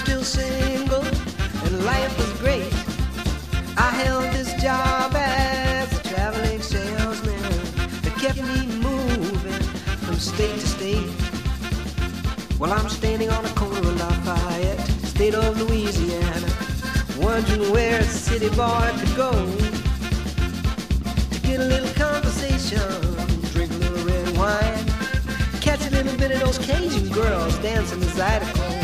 still single and life was great. I held this job as a traveling salesman that kept me moving from state to state. Well, I'm standing on the corner of Lafayette, state of Louisiana, wondering where a city boy could go to get a little conversation, drink a little red wine, catch a little bit of those Cajun girls dancing the Zydeco.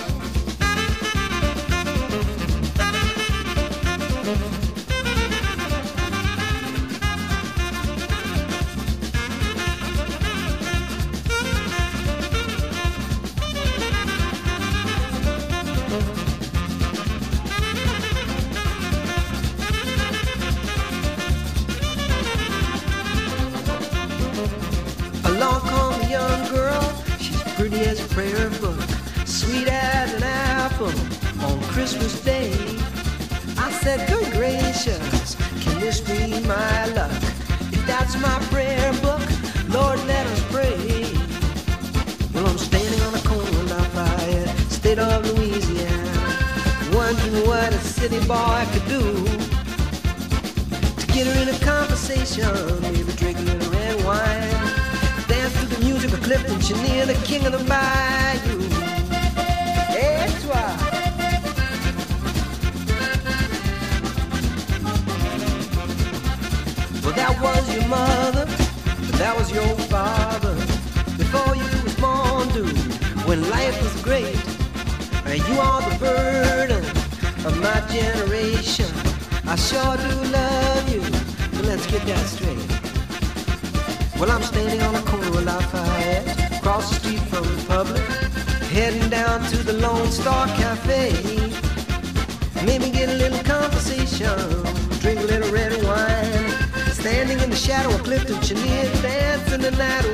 Along comes a young girl, she's pretty as a prayer book, sweet as an apple on Christmas Day. I said, good gracious, can this be my luck? If that's my prayer book, Lord, let us pray. Well, I'm standing on the corner of Lafayette, state of Louisiana, wondering what a city boy could do to get her in a conversation, maybe drink a little red wine, dance to the music of Clifton Chenier, the king of the bayou. That's why. Well, that was your mother, but that was your father. Before you was born, dude, when life was great. And you are the burden of my generation. I sure do love you, but let's get that straight. Well, I'm standing on the corner of Lafayette, across the street from the Republic, heading down to the Lone Star Cafe. Maybe get a little conversation, drink a little red wine, standing in the shadow of Clifton Chenier, dancing the night